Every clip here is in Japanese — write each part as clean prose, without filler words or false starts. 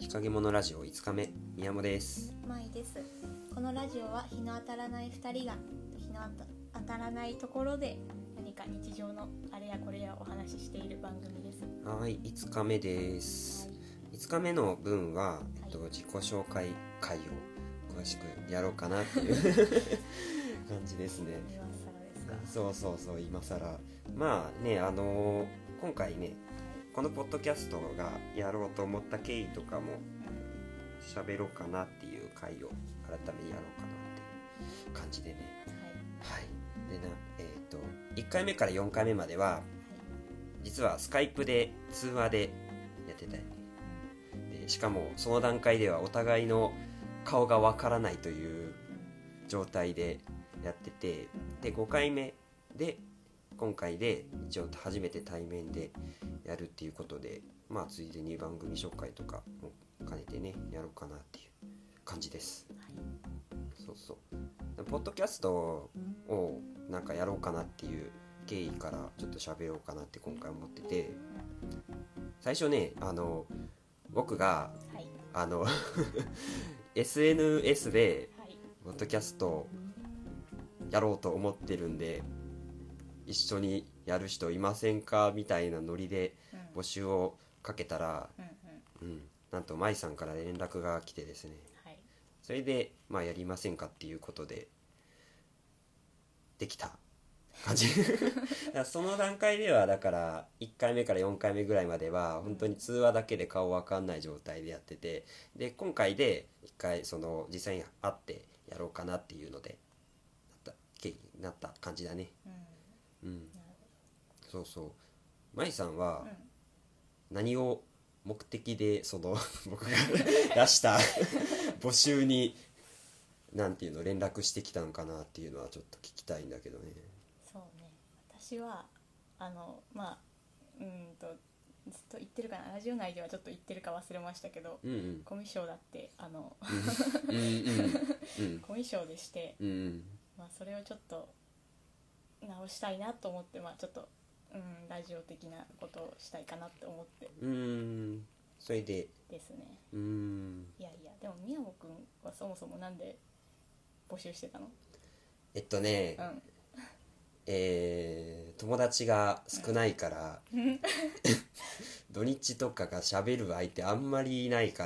日陰者ラジオ5日目、宮本です。 まいです。このラジオは日の当たらない2人が日の当たらないところで何か日常のあれやこれやお話ししている番組です。 はい、5日目です。5日目の分は、自己紹介会を詳しくやろうかなっていう感じですね。 今更ですか？ そう今更まあね、今回ね、このポッドキャストがやろうと思った経緯とかも喋ろうかなっていう回を改めやろうかなっていう感じでね。はい。で1回目から4回目までは、実はスカイプで通話でやってたよね。でしかもその段階ではお互いの顔がわからないという状態でやってて、で5回目で今回で一応初めて対面でやるっていうことで、まあついでに番組紹介とかも兼ねてねやろうかなっていう感じです。そうポッドキャストをなんかやろうかなっていう経緯からちょっと喋ろうかなって今回思ってて、最初ね僕が、SNS でポッドキャストやろうと思ってるんで一緒にやる人いませんかみたいなノリで募集をかけたら、なんと舞さんから連絡が来てですね、それでまあやりませんかっていうことでできた感じその段階ではだから1回目から4回目ぐらいまでは本当に通話だけで顔わかんない状態でやってて、で今回で1回その実際に会ってやろうかなっていうのでなった感じだね。そう舞さんは何を目的でその僕が出した募集になんていうの連絡してきたのかなっていうのはちょっと聞きたいんだけどね。 そうね、私はずっと言ってるかな、ラジオ内ではちょっと言ってるか忘れましたけど、コミュ障だってコミュ障でして、それをちょっと直したいなと思って、ちょっとラジオ的なことをしたいかなって思って、 それでですね。いやでも宮本くんはそもそもなんで募集してたの？ 友達が少ないから、土日とかが喋る相手あんまりいないから、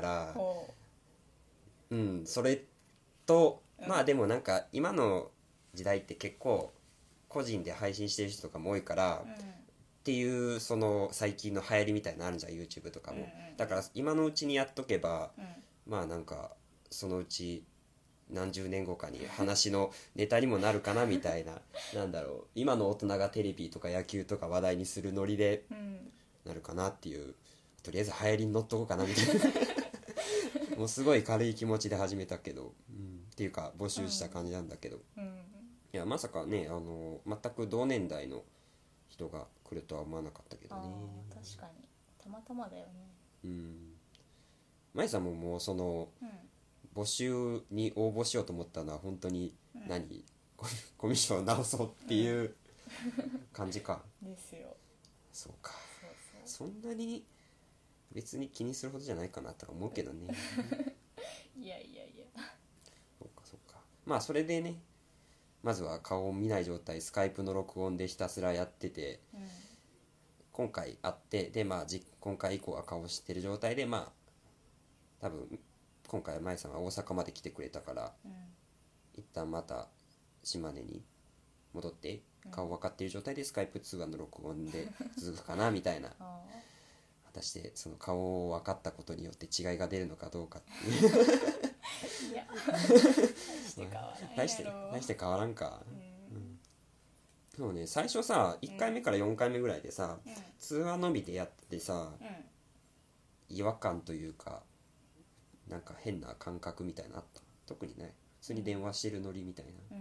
それと、まあでもなんか今の時代って結構個人で配信してる人とかも多いから、っていうその最近の流行りみたいなのあるじゃん YouTube とかも、だから今のうちにやっとけば、まあなんかそのうち何十年後かに話のネタにもなるかなみたいななんだろう、今の大人がテレビとか野球とか話題にするノリでなるかなっていう、とりあえず流行りに乗っとこうかなみたいなもうすごい軽い気持ちで始めたけど、っていうか募集した感じなんだけど、いやまさかね全く同年代の人が来るとは思わなかったけどね。 確かにたまたまだよね。 舞さんももうその、募集に応募しようと思ったのは本当にコミュ障を直そうっていう感じか。 ですよ。 そうか。そんなに別に気にするほどじゃないかなとは思うけどねいやそうか。まあそれでね、まずは顔を見ない状態スカイプの録音でひたすらやってて、今回会ってで今回以降は顔を知ってる状態で多分今回舞さんは大阪まで来てくれたから、一旦また島根に戻って顔分かっている状態でスカイプ通話の録音で続くかなみたいな果たしてその顔を分かったことによって違いが出るのかどうかっていういや大して変わらんか。そうね、最初さ1回目から4回目ぐらいでさ、通話のみでやってさ、違和感というかなんか変な感覚みたいなのあった？特にない？普通に電話してるノリみたいな。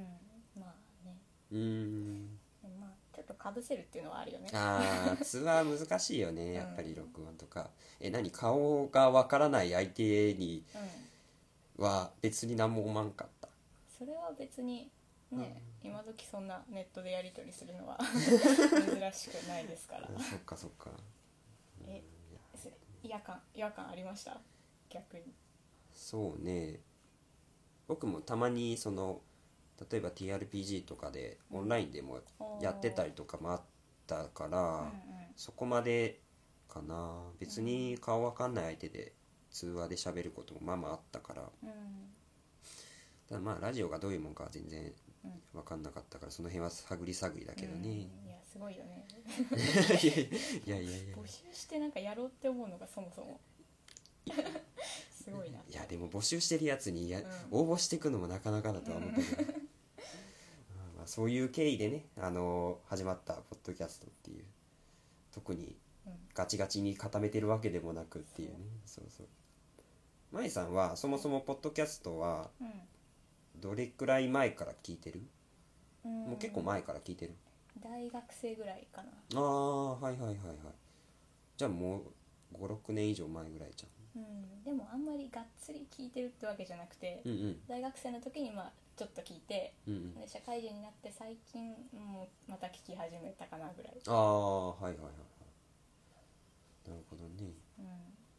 ちょっとかぶせるっていうのはあるよね。 通話難しいよねやっぱり録音とか。何顔がわからない相手には別に何も思わんかった？ それは別にね、今時そんなネットでやり取りするのは珍しくないですから。 そっか違和感ありました？ 逆に。 そうね、僕もたまにその例えば TRPG とかでオンラインでもやってたりとかもあったから、 うんうんそこまでかな。別に顔わかんない相手で通話で喋ることもまあまああったから、 うんただまあラジオがどういうもんかは全然うん分かんなかったから、その辺は探り探りだけどね。 いやすごいよね。 いやいやいやいや募集してなんかやろうって思うのがそもそもすごいな。 いやでも募集してるやつにうん応募していくのもなかなかだとは思うけど、まあそういう経緯でね、始まったポッドキャストっていう、特にうんガチガチに固めてるわけでもなくっていうね。そうそう。舞さんはそもそもポッドキャストはどれくらい前から聞いてる？ うんもう結構前から聞いてる？ 大学生ぐらいかな。 ああ、はいはいはいはい。じゃあもう5、6年以上前ぐらいじでもあんまりがっつり聞いてるってわけじゃなくて、 ゃん。うん大学生の時にまあちょっと聞いて、 うんうんうん。 で社会人になって最近もうまた聞き始めたかなぐらい。 ああ、はいはいはいはい。なるほどね。 うん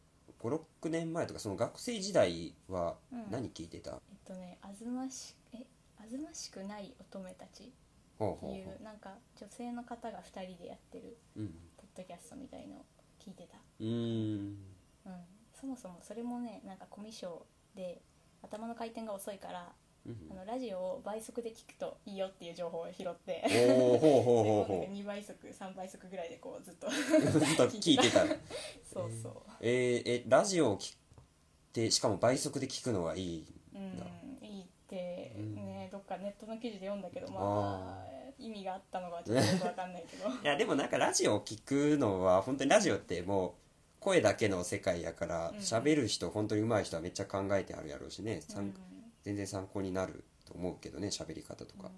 5、6年前とかその学生時代は何聞いてた？ あずましくない乙女たちっていほうほうほうなんか女性の方が2人でやってるう。うん。 ポッドキャストみたいのを聞いてた。 うーん。 そもそもそれもねなんかコミュ障で頭の回転が遅いからうんラジオを倍速で聞くといいよっていう情報を拾っておお、ほうほうほうほ 2倍速3倍速ぐらいでこうずっとう。ずっと聞いてた。 そうそう、 ラジオを聞いて、しかも倍速で聞くのがいい。 いいってね、どっかネットの記事で読んだけど、まああ意味があったのがちょっとよくわかんないけどいやでもなんかラジオを聞くのは本当にラジオってもう声だけの世界やから喋る人本当に上手い人はめっちゃ考えてあるやろうしね、全然参考になると思うけどね、喋り方とか。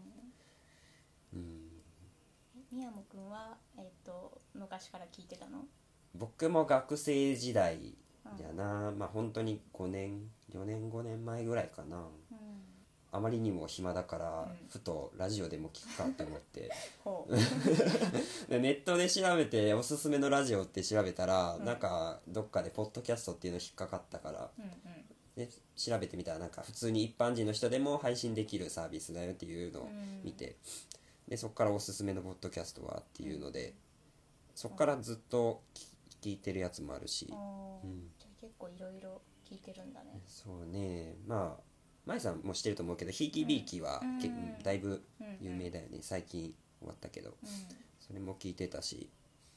宮本くんは、昔から聞いてたの？ 僕も学生時代やな、まあ本当に5年4年5年前ぐらいかな。あまりにも暇だから、ふとラジオでも聞くかって思ってほうでネットで調べておすすめのラジオって調べたら、なんかどっかでポッドキャストっていうの引っかかったから、で調べてみたらなんか普通に一般人の人でも配信できるサービスだよっていうのを見て、でそこからおすすめのポッドキャストはっていうので、そこからずっと聞いてるやつもあるし、 じゃあ結構いろいろ聞いてるんだね。 そうね、まあ舞さんも知ってると思うけどひいきびいきはだいぶ有名だよね、最近終わったけど、それも聞いてたし、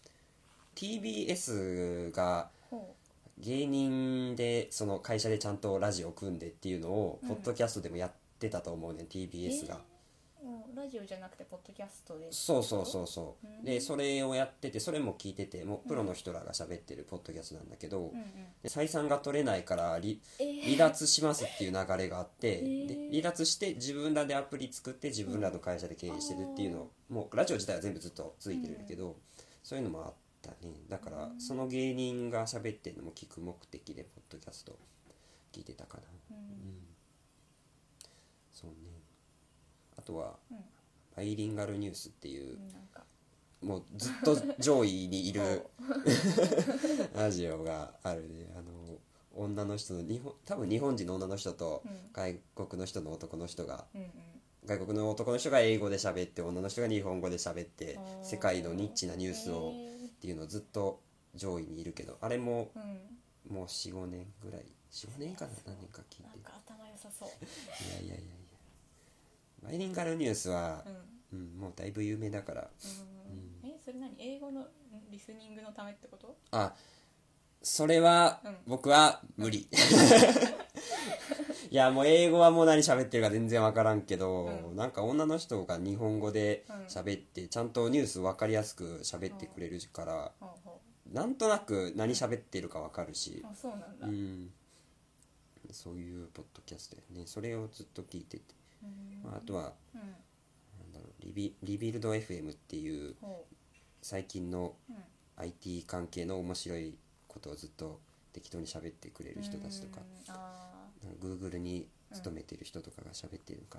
TBS が芸人でその会社でちゃんとラジオ組んでっていうのをポッドキャストでもやってたと思うね、TBS が。 ラジオじゃなくてポッドキャストで？ そうそうそうそう、でそれをやってて、それも聞いてて、もうプロの人らが喋ってるポッドキャストなんだけど、で採算が取れないから離脱しますっていう流れがあって、で離脱して自分らでアプリ作って自分らの会社で経営してるっていうのを、もうラジオ自体は全部ずっと続いてるけど、そういうのもあったね。だからその芸人が喋ってるのも聞く目的でポッドキャスト聞いてたかな。そうね。あとは、バイリンガルニュースっていう、もうずっと上位にいるラジオがあるね。女の人の多分日本人の女の人と外国の人の男の人が、外国の男の人が英語で喋って女の人が日本語で喋って世界のニッチなニュースをっていうのをずっと上位にいるけど、あれももう 4,5 年ぐらい、 4,5 年かな、何年か聞いて、 なんか頭良さそう。 いやいやいやいや、バイリンガルニュースは、もうだいぶ有名だから。 それ何？英語のリスニングのためってこと？ あ、それは、僕は無理いやもう英語はもう何喋ってるか全然分からんけど、なんか女の人が日本語で喋って、ちゃんとニュース分かりやすく喋ってくれるから、なんとなく何喋ってるか分かるし、 そうなんだ。 そういうポッドキャストやね。それをずっと聞いてて、あとは、なんだろう、リビルド FM っていう最近の IT 関係の面白いことをずっと適当に喋ってくれる人たちとか、Google に勤めてる人とかが喋ってるから、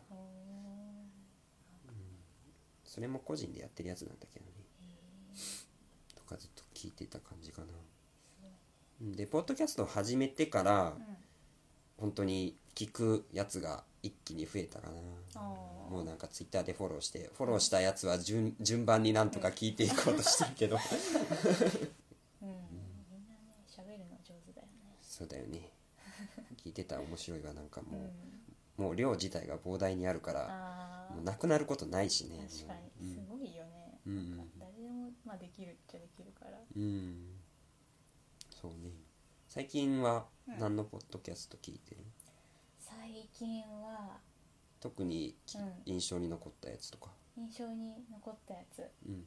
それも個人でやってるやつなんだけどね、とかずっと聞いてた感じかな。 でポッドキャストを始めてからうん本当に聞くやつが一気に増えたかな。 あーもうなんかツイッターでフォローしたやつは順番になんとか聞いていこうとしてるけどうん、みんなね喋るの上手だよね。 そうだよね。聞いてたら面白いわ。なんかもう、 うん、 もう量自体が膨大にあるからあもうなくなることないしね。 確かにすごいよね、 うんうん誰でも、まあ、できるっちゃできるから。 うんそうね。最近はうん何のポッドキャスト聞いてる？ 最近は特にうん印象に残ったやつとか。 印象に残ったやつ、 うん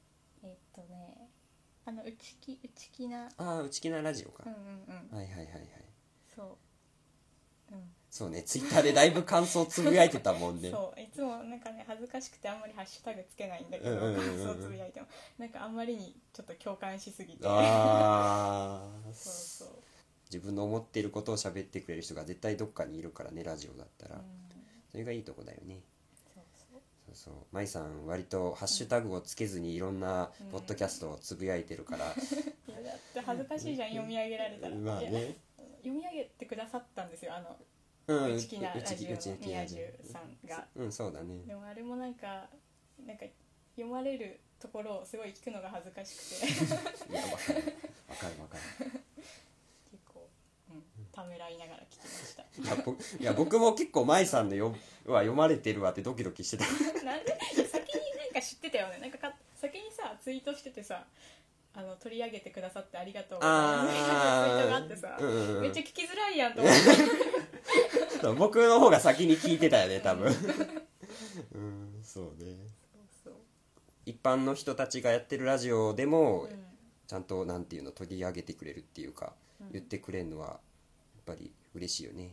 内気な、 ああ内気なラジオか、 うんうんうん、 はいはいはいはい。 そう、うん、 そうね、ツイッターでだいぶ感想つぶやいてたもんね。 そういつもなんかね恥ずかしくてあんまりハッシュタグつけないんだけど、 うんうんうんうん感想つぶやいてもなんかあんまりにちょっと共感しすぎてああそう、 自分の思っていることを喋ってくれる人が絶対どっかにいるからね、ラジオだったら、 うん、 それがいいとこだよね。 そうそうそうそう、舞さん割とハッシュタグをつけずにいろんなポッドキャストをつぶやいてるから、 いやだって恥ずかしいじゃん読み上げられたら。 まあねいや読み上げてくださったんですようん内気なラジオの宮中中さんが。 うんそうだね。 でもあれもなんか読まれるところをすごい聞くのが恥ずかしくていやわかるわかるわかる。 結構、ためらいながら聞きましたいや僕も結構舞さんの読まれてるわってドキドキしてた。 なんで先になんか知ってたよね。先にさツイートしててさ取り上げてくださってありがとうございますみたいなツイートがあってさ、めっちゃ聞きづらいやんと思って僕の方が先に聞いてたよね多分そうね。 そう一般の人たちがやってるラジオでも、 そう、 ちゃんとなんていうの取り上げてくれるっていうか、言ってくれるのはやっぱり嬉しいよね。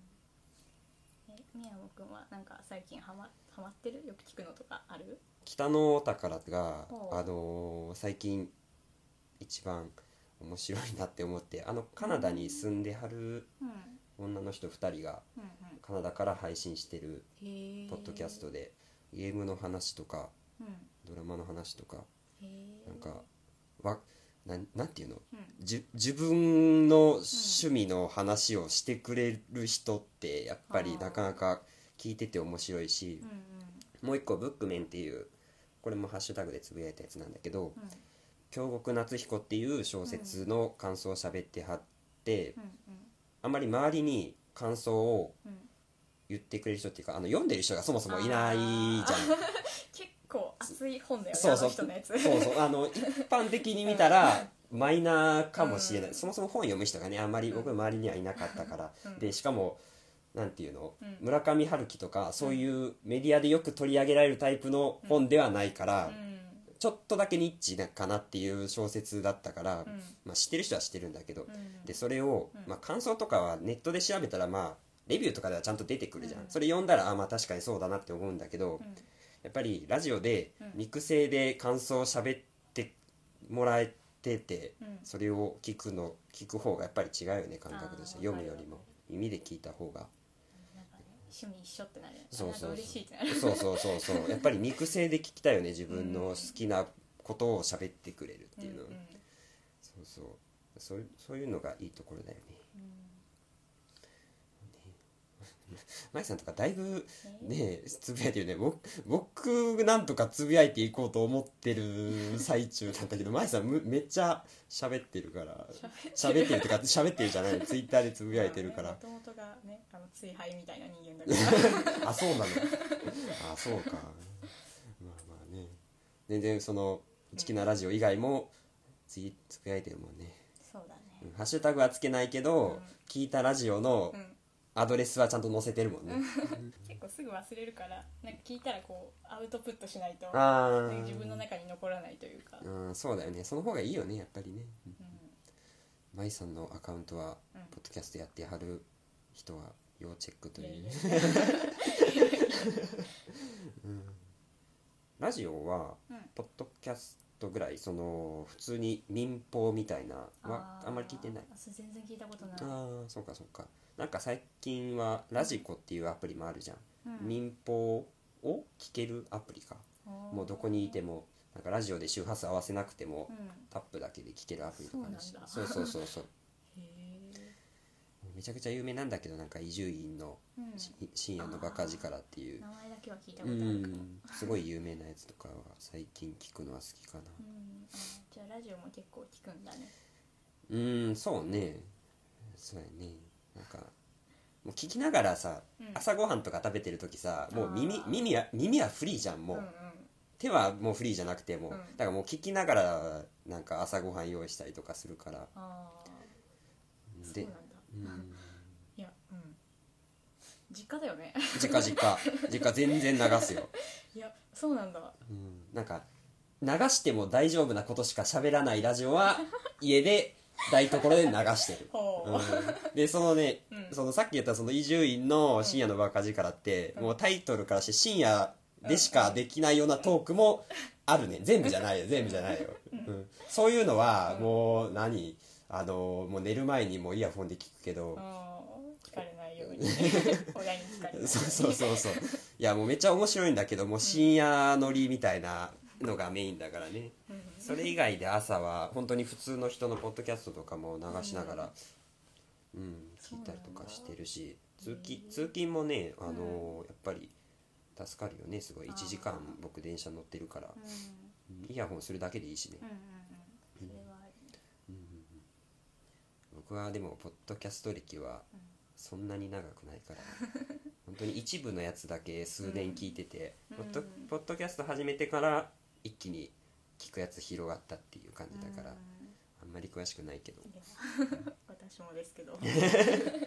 宮本くんはなんか最近ハマってるよく聞くのとかある？ 北のお宝がほ最近一番面白いなって思って、カナダに住んではる女の人2人がカナダから配信してるポッドキャストでゲームの話とかドラマの話とかなんかなんていうの、自分の趣味の話をしてくれる人ってやっぱりなかなか聞いてて面白いし、もう一個ブックメンっていうこれもハッシュタグでつぶやいたやつなんだけど、京極夏彦っていう小説の感想を喋ってはって、あんまり周りに感想を言ってくれる人っていうか読んでる人がそもそもいないじゃん。 結構熱い本だよね。 そうそうあの人のやつそうそう一般的に見たらマイナーかもしれない、そもそも本読む人がねあんまり僕の周りにはいなかったから、でしかもなんていうの、村上春樹とかそういうメディアでよく取り上げられるタイプの本ではないから、ちょっとだけニッチかなっていう小説だったから、まあ、知ってる人は知ってるんだけど、でそれを、まあ、感想とかはネットで調べたらまあレビューとかではちゃんと出てくるじゃん、それ読んだらまあ確かにそうだなって思うんだけど、やっぱりラジオで肉声で感想を喋ってもらえてて、それを聞く方がやっぱり違うよね、感覚として。読むよりも耳で聞いた方が趣味一緒ってなる。 そうそうそう、 嬉しいってなる。 そうやっぱり肉声で聞きたいよね、自分の好きなことを喋ってくれるっていうの、そういうのがいいところだよね。舞さんとかだいぶねつぶやいてるね。僕なんとかつぶやいていこうと思ってる最中なんだけど、舞さんめっちゃ喋ってるから喋ってるとか喋ってるじゃない、ツイッターでつぶやいてるから。 もともとがね追廃みたいな人間だからあ、そうなの。あ、そうか。まあまあね、全然その内気なラジオ以外もつぶやいてるもんね。 そうだね、 ハッシュタグはつけないけど、聞いたラジオのアドレスはちゃんと載せてるもんね。 結構すぐ忘れるからなんか聞いたらこうアウトプットしないとあ自分の中に残らないというか、 そうだよね。その方がいいよねやっぱりね。舞さんのアカウントはポッドキャストやってはる人は要チェックという。ラジオはポッドキャストぐらいその普通に民放みたいなはあんまり聞いてない。 全然聞いたことない。 ああ、そうかそうか。なんか最近はラジコっていうアプリもあるじゃん、民放を聞けるアプリか。もうどこにいてもなんかラジオで周波数合わせなくても、タップだけで聞けるアプリとかあるし。そうめちゃくちゃ有名なんだけど、なんか伊集院の深夜のバカ力っていう名前だけは聞いたことあるかも。 すごい有名なやつとかは最近聞くのは好きかな。 じゃあラジオも結構聞くんだね。 そうね、そうやね。なんかもう聞きながらさ、朝ごはんとか食べてる時さ、もう耳はフリーじゃん。もう、手はもうフリーじゃなくても、だからもう聞きながらなんか朝ごはん用意したりとかするから。 そうなんだ。いや、実家だよね。 実家全然流すよ。 いや、そうなんだ。 なんか流しても大丈夫なことしか喋らないラジオは家で台所で流してる。でそのね、そのさっき言ったその伊集院の深夜のバカ力って、もうタイトルからして深夜でしかできないようなトークもあるね。全部じゃないよ。そういうのはもうもう寝る前にもイヤホンで聞くけど、 聞かれないように親に聞かれないように。 そういやもうめっちゃ面白いんだけど、もう深夜乗りみたいなのがメインだからね。それ以外で朝は本当に普通の人のポッドキャストとかも流しながら聞いたりとかしてるし、通勤もね、やっぱり助かるよね。すごい1時間僕電車乗ってるから、イヤホンするだけでいいしね。僕はでもポッドキャスト歴はそんなに長くないから本当に一部のやつだけ数年聞いてて、ポッドキャスト始めてから一気に聞くやつ広がったっていう感じだから、あんまり詳しくないけど。 私もですけど。実家で流すん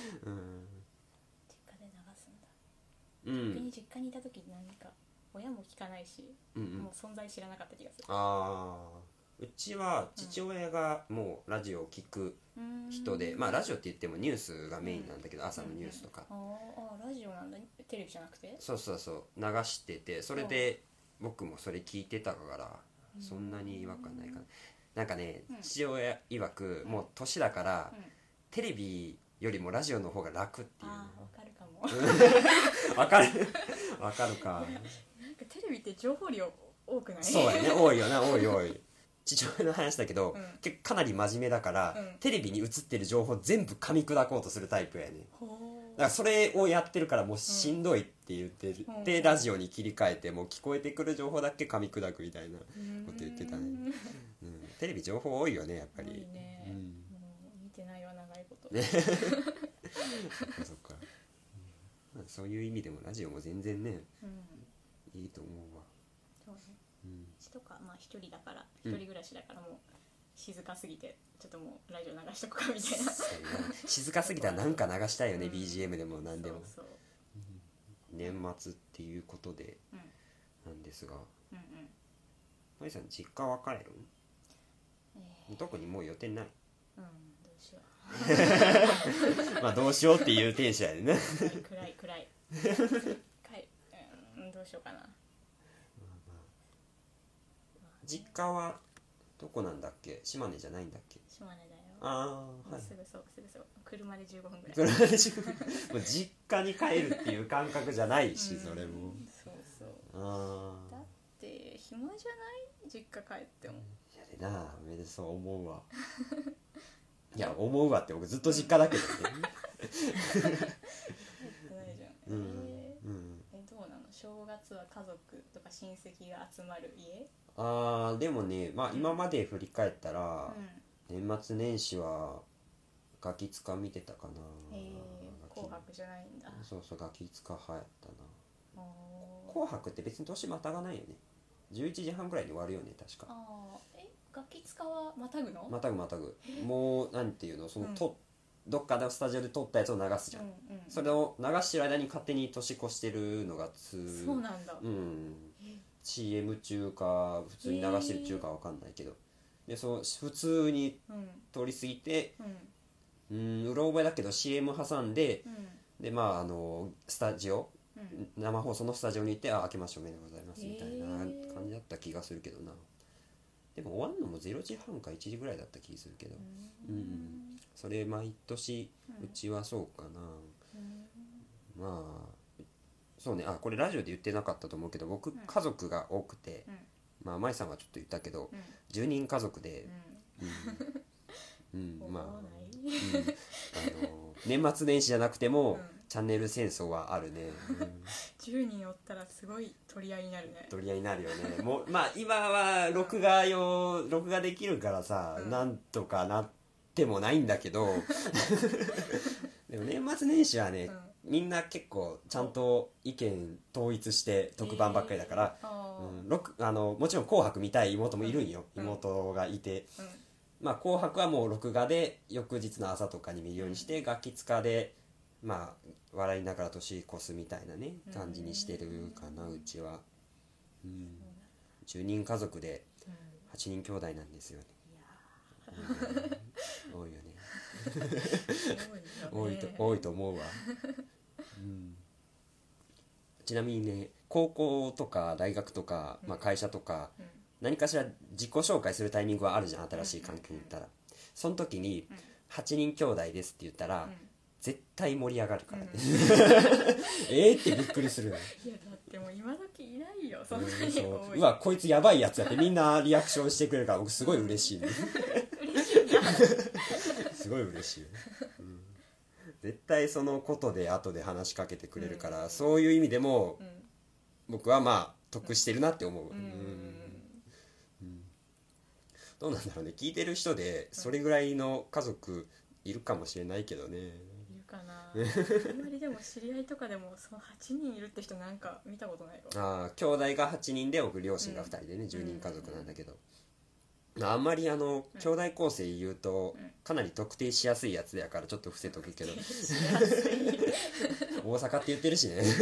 だ。逆に実家にいた時何か親も聞かないし、もう存在知らなかった気がする。 うちは父親がもうラジオを聞く人で、まあラジオって言ってもニュースがメインなんだけど、朝のニュースとか。 ラジオなんだ。テレビじゃなくて？ そう流してて、それで僕もそれ聞いてたからそんなに違和感ないかな。なんかね、父親曰くもう年だからテレビよりもラジオの方が楽っていう。 わかるかも。 わかるか。 なんかテレビって情報量多くない？ そうやね、多いよな、多い。父親の話だけど、結構かなり真面目だから、テレビに映ってる情報全部噛み砕こうとするタイプやね。だからそれをやってるからもうしんどいって言ってで、ラジオに切り替えてもう聞こえてくる情報だけ噛み砕くみたいなこと言ってたね。テレビ情報多いよね、やっぱり。多いね。 見てないわ、長いこと。 そっか。そういう意味でもラジオも全然ね、いいと思うわ。 そうね。うちとかまあ一人だから、一人暮らしだからもう静かすぎてちょっともうラジオ流しとくかみたいな。 静かすぎたらなんか流したいよね、BGM でも何でも。年末っていうことでなんですが、マリさん実家は帰る？特にもう予定ない？ どうしよう。まあどうしようっていうテンションやね。 暗い。どうしようかな。 実家はどこなんだっけ？島根じゃないんだっけ？ 島根だよ。すぐそう車で15分ぐらい。 車で15分。もう実家に帰るっていう感覚じゃないし、それも。 だって暇じゃない？実家帰っても。 いやでな、めでそう思うわ。いや思うわって僕ずっと実家だけどね。 帰ってないじゃん。どうなの？正月は家族とか親戚が集まる家？ でもね、まあ今まで振り返ったら、年末年始はガキ使見てたかな。 紅白じゃないんだ。 そうガキ使派やったな。紅白って別に年またがないよね。11時半ぐらいに終わるよね、確か。 ガキ使はまたぐの？ またぐ。もうなんていうの、そのどっかのスタジオで撮ったやつを流すじゃん。それを流してる間に勝手に年越してるのがそうなんだ。 CM 中か普通に流してる中かわかんないけど、で普通に通り過ぎて、うろ覚えだけど CM 挟んで、でまあスタジオ、生放送のスタジオに行って「明けましておめでとうございます」みたいな感じだった気がするけどな。でも終わるのも0時半か1時ぐらいだった気するけど、それ毎年うちはそうかな。まあそうね、これラジオで言ってなかったと思うけど、僕家族が多くて、まあ舞さんはちょっと言ったけど、10人家族で、まあ年末年始じゃなくても、 うんチャンネル戦争はあるね、 10人おったらすごい取り合いになるね。 取り合いになるよね。もうまあ今は録画できるからさ、なんとかなってもないんだけどでも年末年始はね、みんな結構ちゃんと意見統一して特番ばっかりだから、もちろん紅白見たい妹もいるんよ、妹がいて、まあ紅白はもう録画で翌日の朝とかに見るようにして、ガキ使でまあ笑いながら年越すみたいなね感じにしてるかな、うちは。10人家族で8人兄弟なんですよね。多いよね多いと思うわ、ちなみにね、高校とか大学とか、まあ、会社とか、何かしら自己紹介するタイミングはあるじゃん、新しい環境に行ったら。その時に8人兄弟ですって言ったら、絶対盛り上がるからね、ってびっくりするよね。 いやだってもう今時いないよそんなに多い。 うわこいつやばいやつやってみんなリアクションしてくれるから僕すごい嬉しいね嬉しいなすごい嬉しい、絶対そのことで後で話しかけてくれるから、そういう意味でも、僕はまあ得してるなって思う、どうなんだろうね、聞いてる人でそれぐらいの家族いるかもしれないけどね。 いるかなあんまりでも知り合いとかでもその8人いるって人なんか見たことないわ。 兄弟が8人で僕両親が2人でね、10人家族なんだけど、あんまり兄弟構成言うとかなり特定しやすいやつやからちょっと伏せとくけど大阪って言ってるしね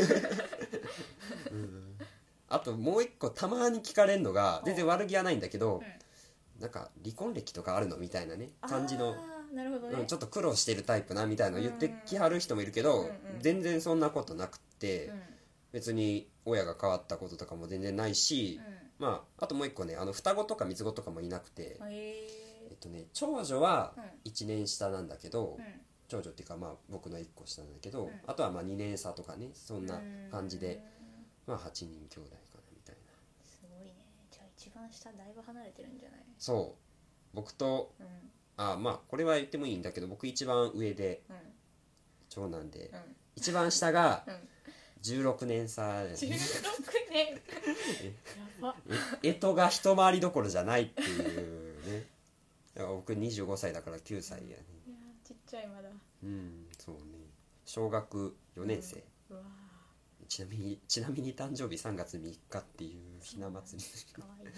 あともう一個たまに聞かれるのが、全然悪気はないんだけど、なんか離婚歴とかあるのみたいなね感じの、 なるほどね、 ちょっと苦労してるタイプなみたいなの言ってきはる人もいるけど、全然そんなことなくて、別に親が変わったこととかも全然ないし、まああともう一個ね、双子とか三つ子とかもいなくて、長女は1年下なんだけど、長女っていうかまあ僕の1個下なんだけど、あとはまあ2年差とかね、そんな感じで、まあ8人兄弟かなみたいな。 すごいね。じゃあ一番下だいぶ離れてるんじゃない？ そう僕と、まあこれは言ってもいいんだけど、僕一番上で、長男で、一番下が16年差で、 16年やば干支が一回りどころじゃないっていうね。だから僕25歳だから9歳やね。 いやちっちゃいまだ。 そうね。小学4年生、 うわちなみに誕生日3月3日っていうひな祭りかわいい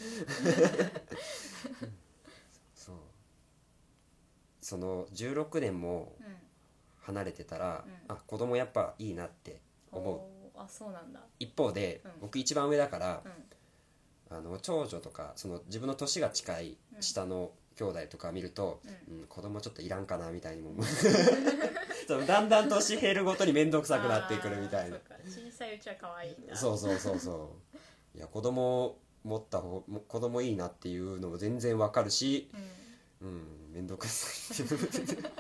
そう、その16年も離れてたら、子供やっぱいいなって思う。 あ、そうなんだ。 一方で、僕一番上だから、長女とかその自分の年が近い下の兄弟とか見ると、子供ちょっといらんかなみたいにもそうだんだん年減るごとに面倒くさくなってくるみたいな。 小さいうちは可愛いんだ。 そういや子供持った方、子供いいなっていうのも全然わかるし、面倒くさいそんな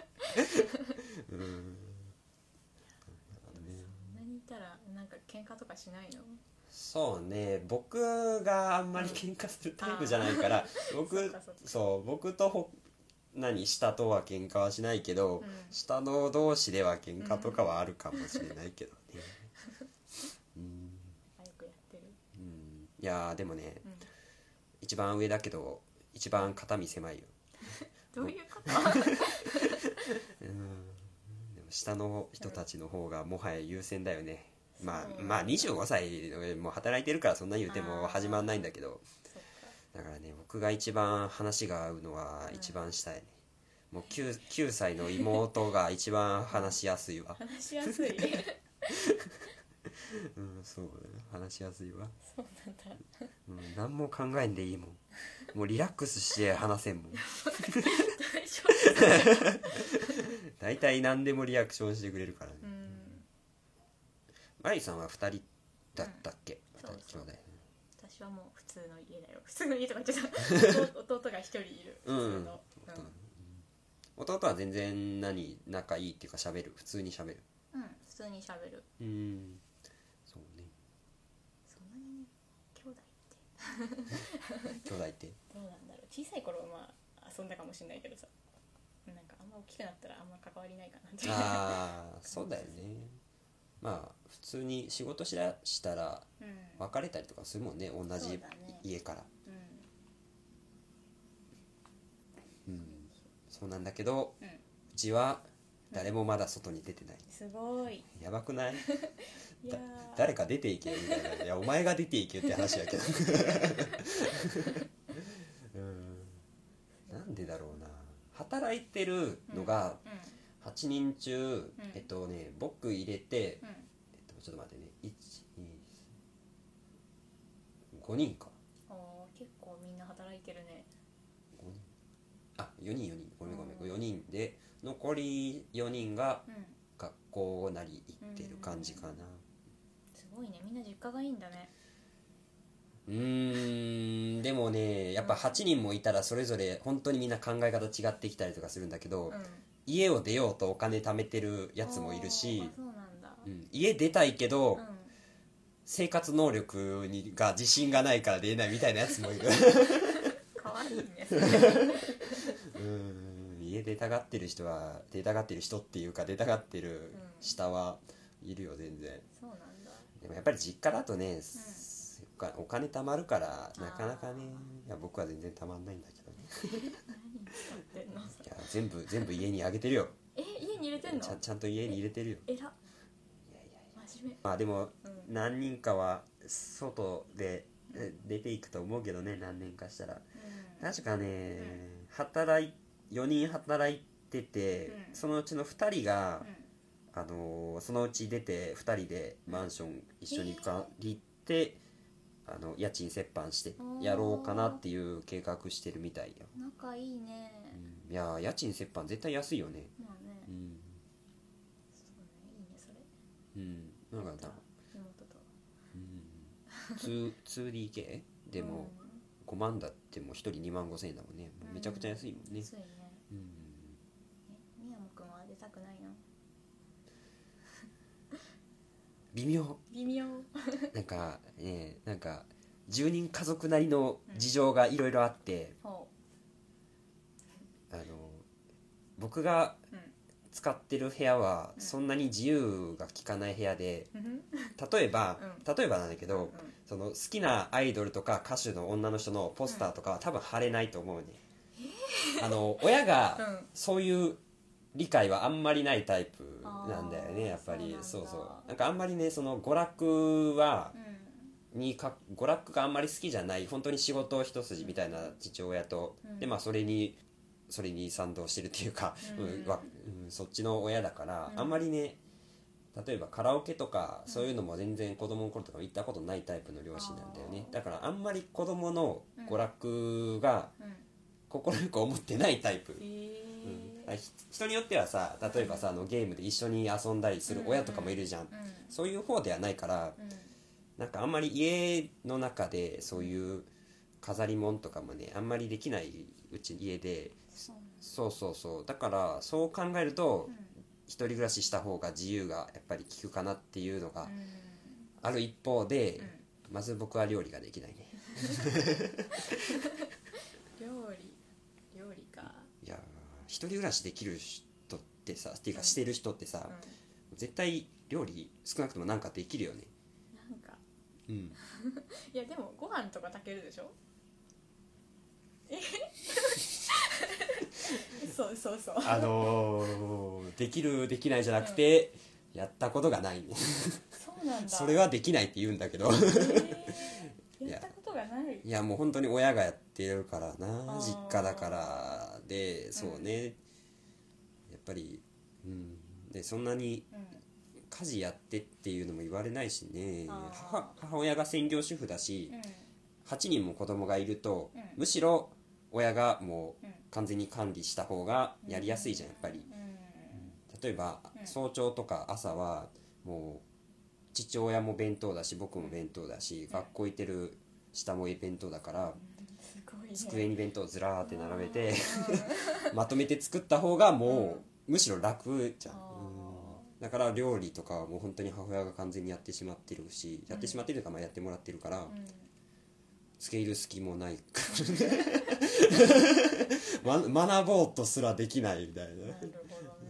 にいたらなんか喧嘩とかしないの？ そうね、僕があんまり喧嘩するタイプじゃないから僕と下とは喧嘩はしないけど、下の同士では喧嘩とかはあるかもしれないけどねよくやってる。 いやでもね、一番上だけど一番肩身狭いよどういうこと？ でも下の人たちの方がもはや優先だよね。まあ25歳もう働いてるからそんな言うても始まんないんだけど、だからね僕が一番話が合うのは一番下やね。もう 9歳の妹が一番話しやすいわ話しやすいそう話しやすいわ。 そうなんだ。 何も考えんでいいもん。もうリラックスして話せんもん大丈夫？ 大体何でもリアクションしてくれるからね。マリさんは2人だったっけ？2人兄弟。 私はもう普通の家だよ。普通の家とか言っちゃった弟が1人いる。普通の、 弟は全然仲いいっていうか喋る？普通に喋る？ 普通に喋る。 そうね。 そんなにね、兄弟ってどうなんだろう。小さい頃はまあ遊んだかもしれないけどさ、なんかあんま大きくなったらあんま関わわりないかなって。 ああそうだよね。まあ普通に仕事しだしたら別れたりとかするもんね、同じそうだね家からそうなんだけど、うちは誰もまだ外に出てない。 すごい。 やばくない？ いや誰か出ていけよみたいな。いやお前が出ていけよって話だけどなんでだろうな。働いてるのが8人中、僕入れて、ちょっと待ってね、5人か。 結構みんな働いてるね。 4人ごめん4人で残り4人が学校なり行ってる感じかな。 すごいね、みんな実家がいいんだね。 でもねやっぱ8人もいたらそれぞれ本当にみんな考え方違ってきたりとかするんだけど、家を出ようとお金貯めてるやつもいるし、 そうなんだ、 家出たいけど、生活能力が自信がないから出れないみたいなやつもいるかわいいね家出たがってる人っていうか出たがってる下はいるよ全然。 そうなんだ。 でもやっぱり実家だとね、お金貯まるからなかなかね。いや僕は全然貯まんないんだけどね何使ってんの？ いや全部家にあげてるよ。 家に入れてんの？ ちゃんと家に入れてるよ。 えらっ。真面目。 まあでも、何人かは外で出ていくと思うけどね、何年かしたら。確かね、4人働いてて、そのうちの2人が、そのうち出て2人でマンション一緒に借りて、家賃折半してやろうかなっていう計画してるみたいよ。 仲いいね。 いや家賃折半絶対安いよね。 まあね。そうね、いいねそれ。 なんかな妹と。 2DK でも5万だっても1人2万5千円だもんね。めちゃくちゃ安いもんね。 安いね。宮本くんは出たくないの？ 微妙なんか10人家族なりの事情がいろいろあって、僕が使ってる部屋はそんなに自由が利かない部屋で、例えばなんだけど、その好きなアイドルとか歌手の女の人のポスターとかは多分貼れないと思うね。親がそういう理解はあんまりないタイプなんだよね、やっぱり。そうなんかあんまりね、その娯楽があんまり好きじゃない、本当に仕事一筋みたいな父親と、でまあそれに賛同してるっていうか、そっちの親だから、あんまりね、例えばカラオケとかそういうのも全然子供の頃とか行ったことないタイプの両親なんだよね。だからあんまり子供の娯楽が心よく思ってないタイプ。人によってはさ、例えばさゲームで一緒に遊んだりする親とかもいるじゃん。そういう方ではないから、なんかあんまり家の中でそういう飾り物とかもねあんまりできないうち家で、そうだからそう考えると、一人暮らしした方が自由がやっぱり効くかなっていうのがある一方で、まず僕は料理ができないね料理か。 いや一人暮らしできる人ってさ、っていうかしてる人ってさ、絶対料理少なくともなんかできるよね。 なんかいやでもご飯とか炊けるでしょ。そうできるできないじゃなくて、やったことがないねそうなんだ。 それはできないって言うんだけどやったことがない。 いやもう本当に親がやってるからな、実家だからで。そうね、やっぱりでそんなに家事やってっていうのも言われないしね。母親が専業主婦だし、8人も子供がいると、むしろ親がもう完全に管理した方がやりやすいじゃんやっぱり。例えば早朝とか朝はもう父親も弁当だし僕も弁当だし、学校行ってる下も弁当だから、机に弁当ずらーって並べてまとめて作った方がもうむしろ楽じゃん。だから料理とかはもう本当に母親が完全にやってしまってるし、やってしまってるとかやってもらってるから、付け入る隙もない学ぼうとすらできないみたいな。 なるほどね。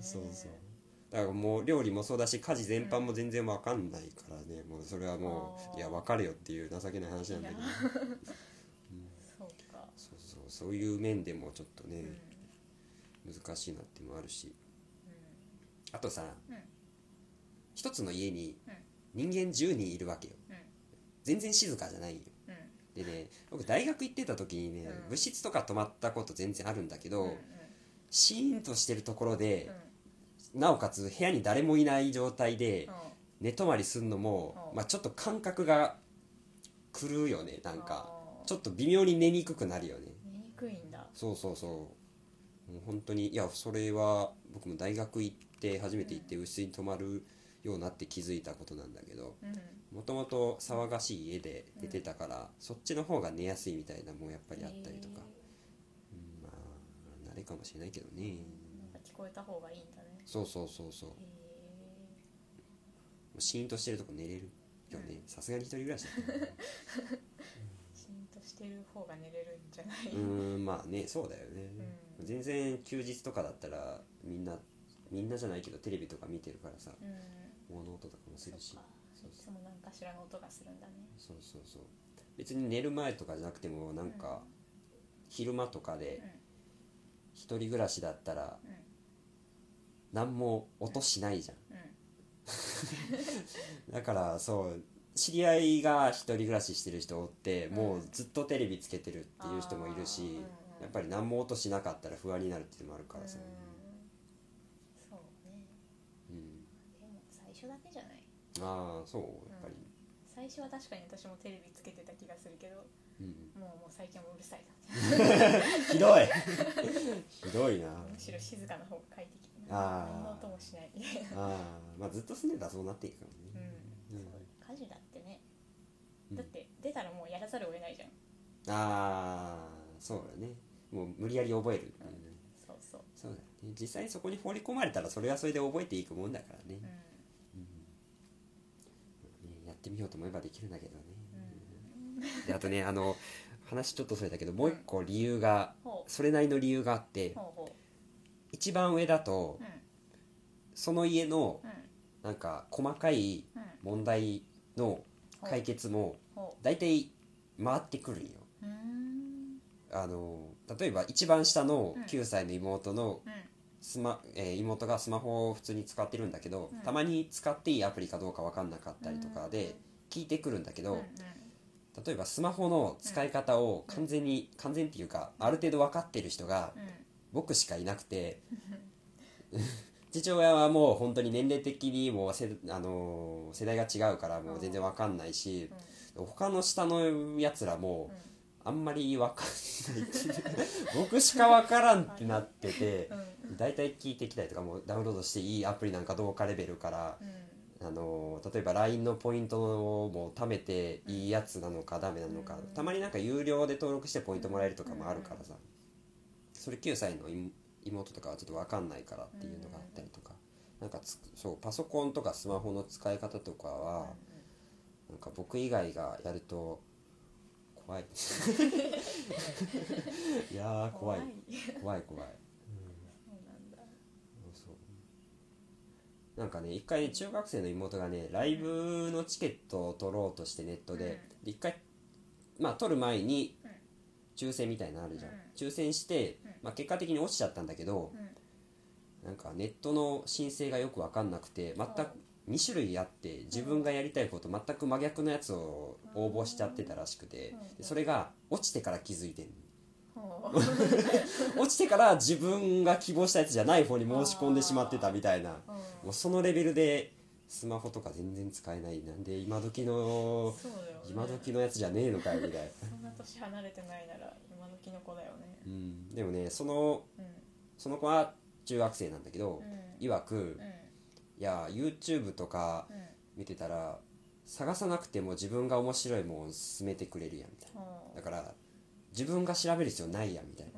そうそうだからもう料理もそうだし家事全般も全然わかんないからね、もうそれはもういやわかるよっていう情けない話なんだけど、 そうか、 そういう面でもちょっとね、難しいなっていうのもあるし、あとさ、一つの家に人間10人いるわけよ、全然静かじゃないよ、でね僕大学行ってた時にね、部室とか泊まったこと全然あるんだけど、シーンとしてるところで、なおかつ部屋に誰もいない状態で寝泊まりするのも、まあ、ちょっと感覚が狂うよね、なんかちょっと微妙に寝にくくなるよね。 寝にくいんだ。 そうもう本当にいやそれは僕も大学行って初めて行って部室に泊まるようになって気づいたことなんだけど、もともと騒がしい家で寝てたから、そっちの方が寝やすいみたいなもんやっぱりあったりとか、まあ慣れかもしれないけどね、 なんか聞こえた方がいいんだね。 そうシーンとしてるとこ寝れるよね、さすがに一人暮らしだったらシーンとしてる方が寝れるんじゃない？ まあね、そうだよね、全然休日とかだったらみんなじゃないけどテレビとか見てるからさ、物音とかもするし、 いつも何かしらの音がするんだね。 そう別に寝る前とかじゃなくてもなんか、昼間とかで一人暮らしだったら、何も音しないじゃん、だからそう知り合いが一人暮らししてる人おって、もうずっとテレビつけてるっていう人もいるし、やっぱり何も音しなかったら不安になるっていうのもあるからさ、 そうね、でも最初だけじゃない？ そうやっぱり、 最初は確かに私もテレビつけてた気がするけど、もう最近はもううるさいだひどいひどいな。 むしろ静かな方が快適、何の音もしないみたいな。 まあずっと住んでたらそうなっていくからね、 家事だってね、だって出たらもうやらざるを得ないじゃん。 そうだね、もう無理やり覚える、そうだね、実際にそこに放り込まれたらそれはそれで覚えていくもんだからね、やってみようと思えばできるんだけどね、であとね話ちょっとそれだけど、もう一個理由が、それなりの理由があって、一番上だと、その家のなんか細かい問題の解決も大体回ってくるんよ。例えば一番下の9歳の妹の妹がスマホを普通に使ってるんだけど、たまに使っていいアプリかどうか分かんなかったりとかで聞いてくるんだけど、例えばスマホの使い方を完全っていうかある程度分かってる人が僕しかいなくて父親はもう本当に年齢的にもう世代が違うからもう全然分かんないし、他の下のやつらもあんまり分かんないっていう僕しか分からんってなってて、だいたい聞いてきたりとか、もうダウンロードしていいアプリなんかどうかレベルから、例えば LINE のポイントも貯めていいやつなのかダメなのか、たまになんか有料で登録してポイントもらえるとかもあるからさ、それ9歳の妹とかはちょっと分かんないからっていうのがあったりとか、なんかそうパソコンとかスマホの使い方とかはなんか僕以外がやると怖いいやー怖いそうなんだ。 なんかね、一回中学生の妹がねライブのチケットを取ろうとしてネットで、一回取る前に抽選みたいなのあるじゃん、抽選して、結果的に落ちちゃったんだけど、なんかネットの申請がよく分かんなくて、全く2種類あって自分がやりたいこと全く真逆のやつを応募しちゃってたらしくて、でそれが落ちてから気づいてんの落ちてから自分が希望したやつじゃない方に申し込んでしまってたみたいな、もうそのレベルでスマホとか全然使えない、なんで今時のやつじゃねえのかよみたいなそんな年離れてないなら今時の子だよね。 でもねその子は中学生なんだけど、曰く、いや YouTube とか見てたら探さなくても自分が面白いもんを勧めてくれるやんみたいな、だから自分が調べる必要ないやんみたい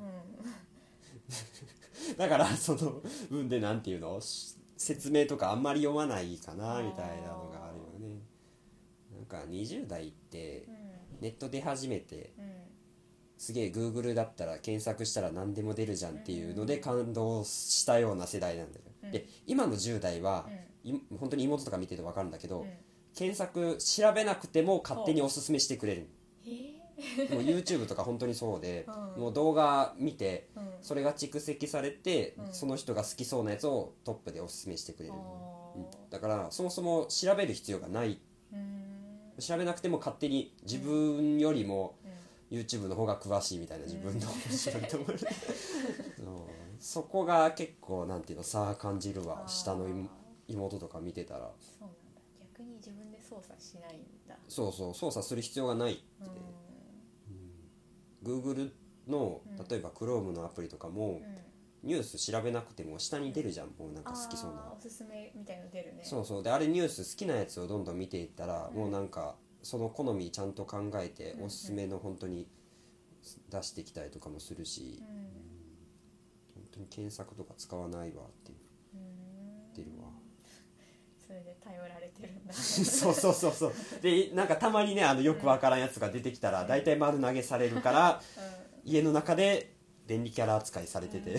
な、だからその分でなんていうの説明とかあんまり読まないかなみたいなのがあるよね。なんか20代ってネット出始めてすげえ Google だったら検索したら何でも出るじゃんっていうので感動したような世代なんだよ、 うんで今の10代は、本当に妹とか見てて分かるんだけど、 うん検索調べなくても勝手におすすめしてくれる。 えもう YouTube とか本当にそうで、 うんもう動画見てうんそれが蓄積されて、 うんその人が好きそうなやつをトップでおすすめしてくれる、 あーだからそもそも調べる必要がない、調べなくても勝手に自分よりも YouTube の方が詳しいみたいな、自分の面白いところでそこが結構なんていうの差感じるわ。下の妹とか見てたら、 そうなんだ、逆に自分で操作しないんだ。 そうそう操作する必要がないって、Google の例えば Chrome のアプリとかも、ニュース調べなくても下に出るじゃん、もうなんか好きそうな、 おすすめみたいの出るね。 そうそうであれニュース好きなやつをどんどん見ていったら、もうなんかその好みちゃんと考えておすすめの本当に出してきたりとかもするし、本当に検索とか使わないわって言ってるわそれで頼られてるんだそうそうそうそうでなんかたまにねよくわからんやつが出てきたら大体丸投げされるから、家の中で便利キャラ扱いされてて、い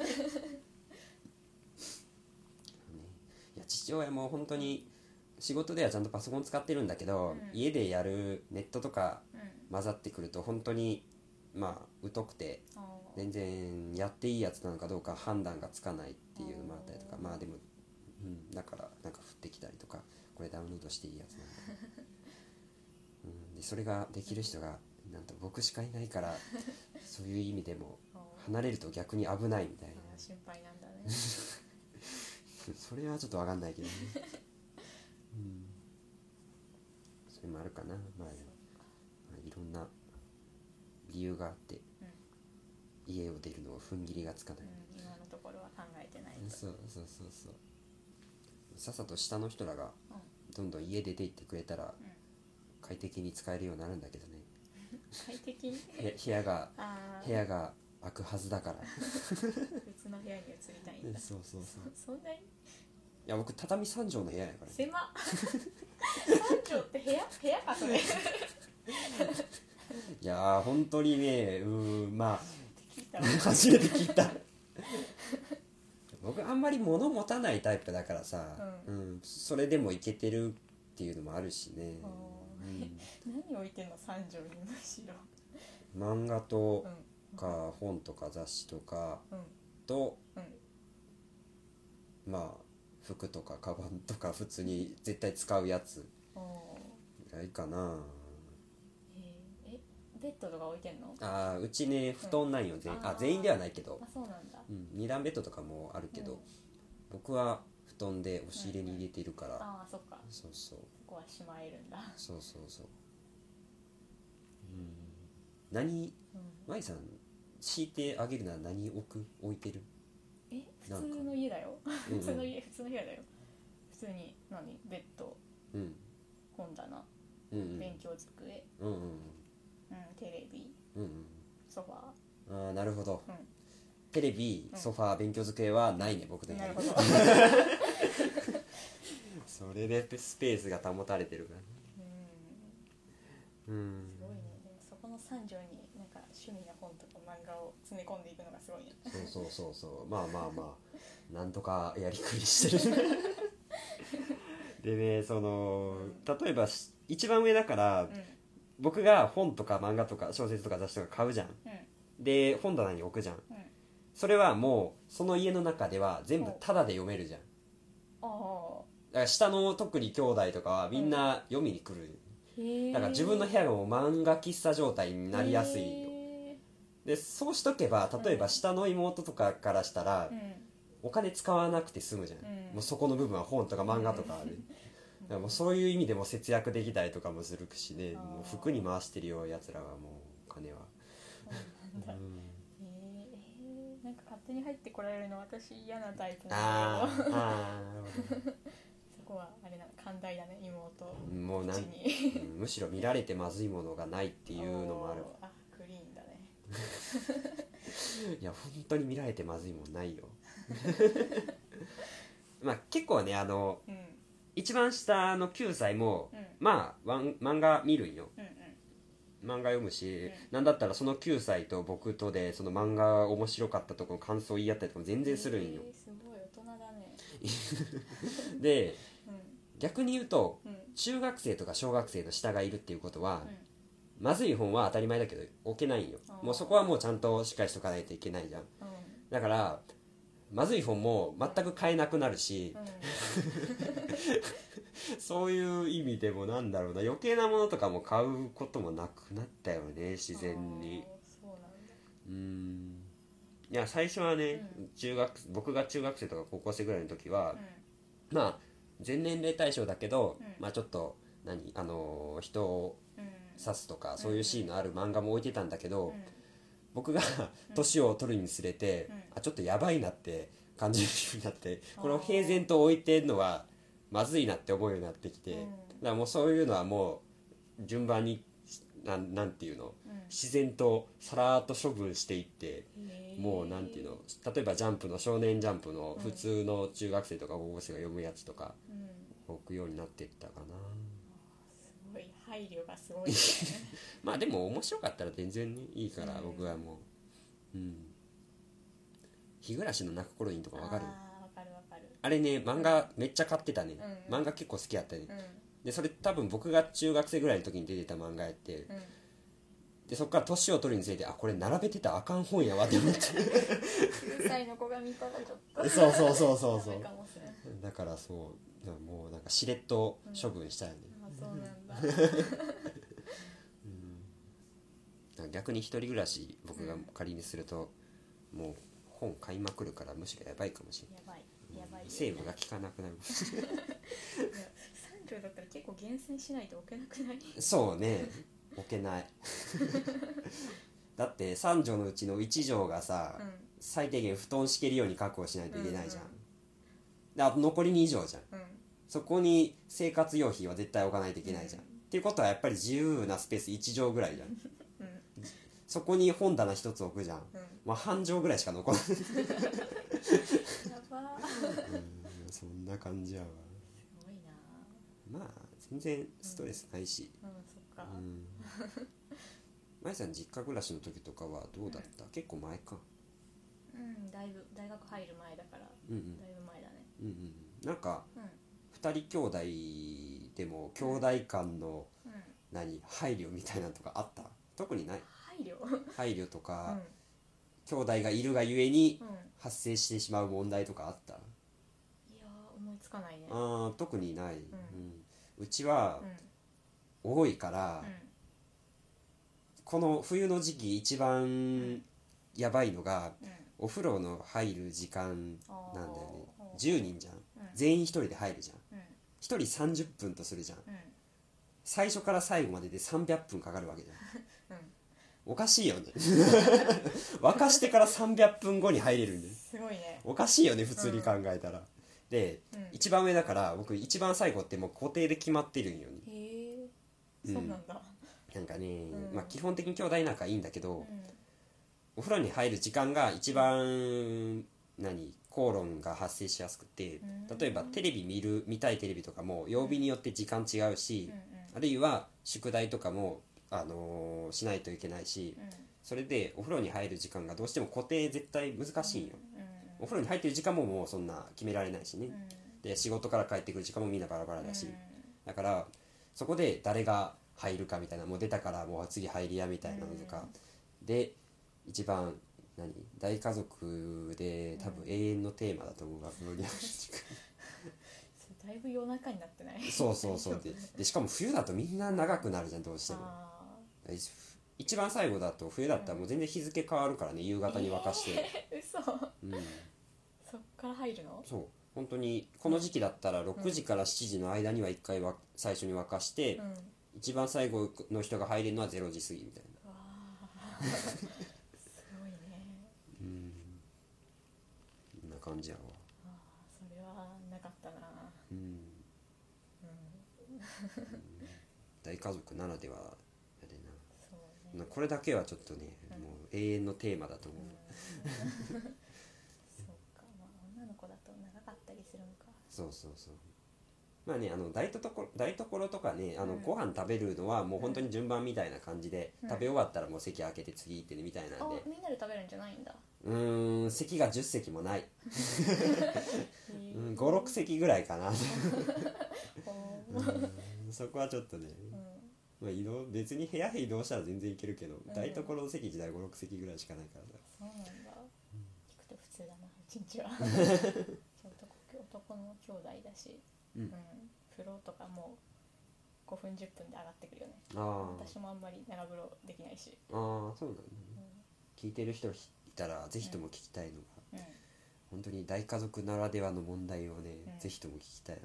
や父親も本当に仕事ではちゃんとパソコン使ってるんだけど、家でやるネットとか混ざってくると本当にまあ疎くて全然やっていいやつなのかどうか判断がつかないっていうのもあったりとか、まあでも、だからなんか降ってきたりとか、これダウンロードしていいやつなんだ、でそれができる人がなんと僕しかいないからそういう意味でも離れると逆に危ないみたいな心配なんだねそれはちょっと分かんないけどねそれもあるかな。まあいろんな理由があって、家を出るのを踏ん切りがつかない、 今のところは考えてない。 そうさっさと下の人らがどんどん家出て行ってくれたら快適に使えるようになるんだけどね快適に部屋が開くはずだから別の部屋に移りたいんだ。 そうそんなにいや僕畳3畳の部屋やから、 狭っ3畳って部屋かそれいやー本当にねまあ聞いた初めて聞いた僕あんまり物持たないタイプだからさ、それでもいけてるっていうのもあるしね、 何置いてんの3畳にむしろ。 漫画とか本とか雑誌とかと、まあ服とかカバンとか普通に絶対使うやつぐらいかな。 ベッドとか置いてんの？ うちね布団ないよ、全員ではないけど、 そうなんだ。 2段ベッドとかもあるけど、僕は布団で押し入れに入れてるから、 そっか、 そうそこはしまえるんだ。 そう何、舞さん敷いてあげるなら何置いてる？ 普通の家だよ普通の部屋だよ。普通にベッド、本棚、勉強机、テレビ、ソファー。 なるほど、テレビ、ソファー、勉強机はないね僕で。 なるほどそれでスペースが保たれてるからね。 すごいね。でもそこの3畳になんか趣味の本とか漫画を詰め込んでいくのがすごいね。 そうまあなんとかやりくりしてるでね例えば一番上だから、僕が本とか漫画とか小説とか雑誌とか買うじゃん、で本棚に置くじゃん、それはもうその家の中では全部タダで読めるじゃん。だから下の特に兄弟とかはみんな読みに来る、だから自分の部屋がもう漫画喫茶状態になりやすいよ。でそうしとけば例えば下の妹とかからしたら、お金使わなくて済むじゃん、もうそこの部分は本とか漫画とかあるだからもうそういう意味でも節約できたりとかもするしね、もう服に回してるよやつらはもうお金はなんか勝手に入ってこられるの私嫌なタイプなんだけどそこはあれなの寛大だね妹。 もうむしろ見られてまずいものがないっていうのもある。 クリーンだねいや本当に見られてまずいもんないよまあ結構ね一番下の9歳も、まあ漫画見るんよ、 漫画読むし、なんだったらその9歳と僕とでその漫画面白かったところ感想言い合ったりとかも全然するんよ、 すごい大人だねで、 うん逆に言うと、 うん中学生とか小学生の下がいるっていうことは、 うんまずい本は当たり前だけど置けないんよ。もうそこはもうちゃんとしっかりしとかないといけないじゃん。 うんだからまずい本も全く買えなくなるし、そういう意味でもなんだろうな、余計なものとかも買うこともなくなったよね、自然に。 そうなんだ。 いや最初はね、僕が中学生とか高校生ぐらいの時は、まあ全年齢対象だけど、まあちょっと人を刺すとか、そういうシーンのある漫画も置いてたんだけど、僕が年を取るにつれて、ちょっとやばいなって感じるようになって、これを平然と置いてるのはまずいなって思うようになってきて、だからもうそういうのはもう順番になんていうの、自然とさらっと処分していって、もうなんていうの、例えばジャンプの少年ジャンプの普通の中学生とか高校生が読むやつとか置くようになっていったかな。 すごい配慮がすごいねまあでも面白かったら全然いいから、僕はもう日暮らしの泣く頃にとかわかる？ わかるわかる。 あれね、漫画めっちゃ買ってたね、漫画結構好きやったね、でそれ多分僕が中学生ぐらいの時に出てた漫画やって、でそっから年を取るにつれて、これ並べてたらあかん本やわって思って 9歳の子が見たらちょっとそうかもしれない。 だからそうもうなんかしれっと処分したよね、 そうなんだ逆に一人暮らし僕が仮にすると、もう本買いまくるからむしろやばいかもしれない。 やばいセーブが効かなくなる三条だったら結構厳選しないと置けなくない？ そうね、置けないだって3畳のうちの1畳がさ、最低限布団敷けるように確保しないといけないじゃん、であと残り2畳じゃん、そこに生活用品は絶対置かないといけないじゃん、っていうことはやっぱり自由なスペース1畳ぐらいじゃんそこに本棚1つ置くじゃん、まあ半畳ぐらいしか残らないやばそんな感じやわ。 すごいな。 まあ全然ストレスないし、 そっか。 まゆさん実家暮らしの時とかはどうだった？結構前か。 だいぶ大学入る前だから、だいぶ前だね。 なんか、2人兄弟でも兄弟間の配慮みたいなのとかあった？特にない？配慮とか、兄弟がいるがゆえに発生してしまう問題とかあった？ いや思いつかないね。 特にない、うちは多いから、この冬の時期一番やばいのが、お風呂の入る時間なんだよね。10人じゃん、全員1人で入るじゃん、1人30分とするじゃん、最初から最後までで300分かかるわけじゃんおかしいよね沸かしてから300分後に入れるんで、 すごいね。 おかしいよね普通に考えたら、で、一番上だから僕一番最後ってもう固定で決まってるんよね。 へえ、そうなんだ。 なんかね、まあ基本的に兄弟仲いいんだけど、お風呂に入る時間が一番口論が発生しやすくて、例えばテレビ見たいテレビとかも曜日によって時間違うし、あるいは宿題とかもしないといけないし、それでお風呂に入る時間がどうしても固定絶対難しいんよ、お風呂に入ってる時間ももうそんな決められないしね、で仕事から帰ってくる時間もみんなバラバラだし、だからそこで誰が入るかみたいな、もう出たからもう次入りやみたいなのとか、で一番大家族で多分永遠のテーマだと思うが、風呂に入る時間だいぶ夜中になってない？ そうでしかも冬だとみんな長くなるじゃん、どうしても。一番最後だと冬だったらもう全然日付変わるからね、夕方に沸かして、 嘘、そっから入るの？ そう本当にこの時期だったら6時から7時の間には1回は最初に沸かして、一番最後の人が入れるのは0時過ぎみたいな。 すごいね。 こんな感じやわ。 それはなかったな。 大家族ならではやでな。 そうね。 これだけはちょっとね、もう永遠のテーマだと思う。 そうか、まあ女の子だと長かったりするのか。 そうまあね、台所とかね、ご飯食べるのはもう本当に順番みたいな感じで、食べ終わったらもう席開けて次行ってねみたいなんで、 みんなで食べるんじゃないんだ。 席が10席もない、5、6席ぐらいかなそこはちょっとね、まあ、別に部屋移動したら全然行けるけど、台所の席自体5、6席ぐらいしかないからさ。 そうなんだ。聞くと普通だな、一日は男の兄弟だし、風呂とかもう5分10分で上がってくるよね。私もあんまり長風呂できないし。 そうなんだね、聞いてる人いたらぜひとも聞きたいのが、本当に大家族ならではの問題をね、ぜひとも聞きたいな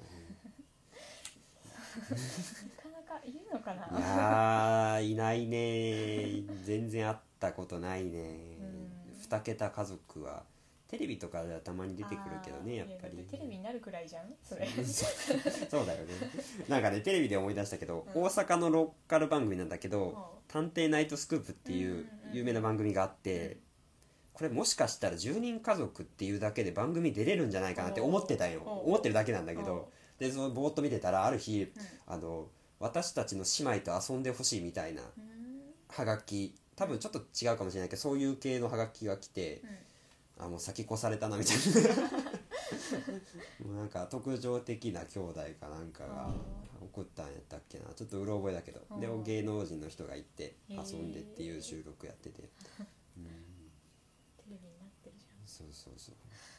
なかなかいるのかな。 いやいないね、全然会ったことないね、2桁家族はテレビとかではたまに出てくるけどね、やっぱりテレビになるくらいじゃんそれそうだよね。なんかね、テレビで思い出したけど、大阪のローカル番組なんだけど、探偵ナイトスクープっていう有名な番組があって、これもしかしたら10人家族っていうだけで番組出れるんじゃないかなって思ってたよ。思ってるだけなんだけど、でそのぼーっと見てたら、ある日、私たちの姉妹と遊んでほしいみたいなハガキ、多分ちょっと違うかもしれないけど、そういう系のハガキが来て、もう先越されたなみたいなもうなんか特徴的な兄弟かなんかが送ったんやったっけな、ちょっとうろ覚えだけど、で芸能人の人が行って遊んでっていう収録やってて、 テレビになってるじゃん。 そうそうそう、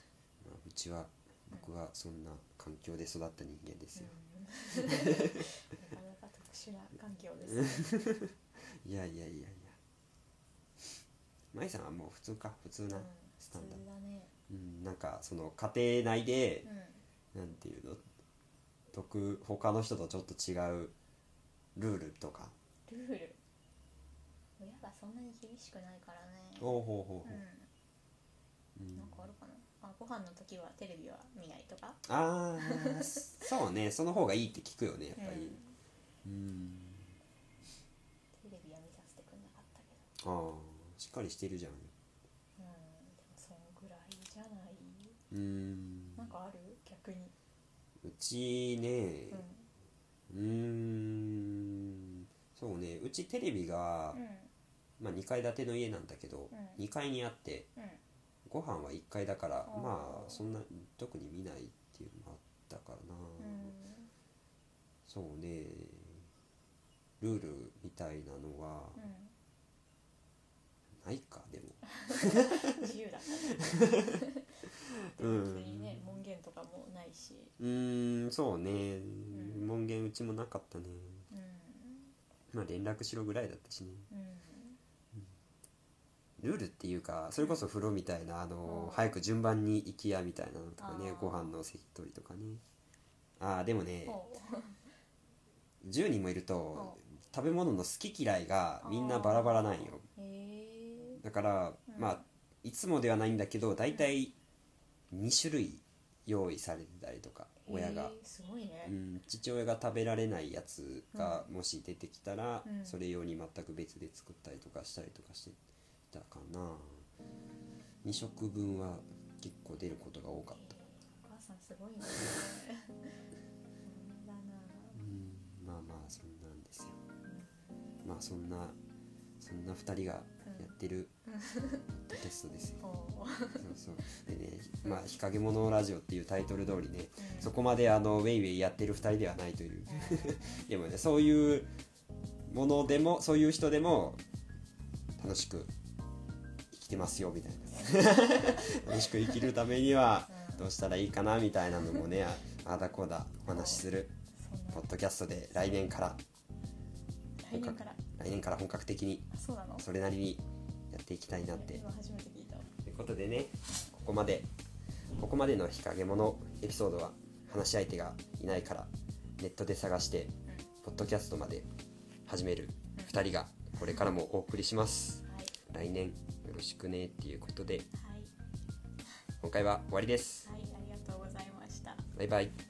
僕はそんな環境で育った人間ですよなかなか特殊な環境ですねいや舞さんはもう普通なスタンダード、なんかその家庭内で、なんていうの、他の人とちょっと違うルールとか。 ルール、親がそんなに厳しくないからね。なんかあるかな。ご飯の時はテレビは見ないとか。 そうね、その方がいいって聞くよね、やっぱり。 テレビは見させてくれなかったけど。 しっかりしてるじゃん。 でもそのぐらいじゃない。なんかある？逆に。 うちね、そうね、うちテレビが、まあ2階建ての家なんだけど、2階にあって、ご飯は1階だから、まあそんな特に見ないっていうのもあったからな。そうね、ルールみたいなのは、ないか、でも自由だったね別にね、門限とかもないし。 そうね、門限うちもなかったね。まあ連絡しろぐらいだったしね。ルールっていうか、それこそ風呂みたいな、早く順番に行きやみたいなのとかね、ご飯の席取りとかね。でもね、10人もいると食べ物の好き嫌いがみんなバラバラなんよ。だから、まあいつもではないんだけど、だいたい2種類用意されてたりとか、親が、 すごいね。 父親が食べられないやつがもし出てきたら、それ用に全く別で作ったりとかしたりとかしてたかな。2食分は結構出ることが多かった。 お母さんすごいねだな。 まあそんなんですよ。まあそんな2人がやってるポッドキャストですよ。そうでね、まあ日陰者ラジオっていうタイトル通りね、そこまでウェイウェイやってる2人ではないというでもね、そういうものでも、そういう人でも楽しく生きてますよみたいな楽しく生きるためにはどうしたらいいかなみたいなのもね、あだこだお話しするポッドキャストで、来年から本格的にそれなりにやっていきたいなって。 初めて聞いた。 ということでね、ここまでの日陰者エピソードは話し相手がいないから、ネットで探してポッドキャストまで始める2人がこれからもお送りします。来年よろしくねっていうことで、今回は終わりです。 ありがとうございました。 バイバイ。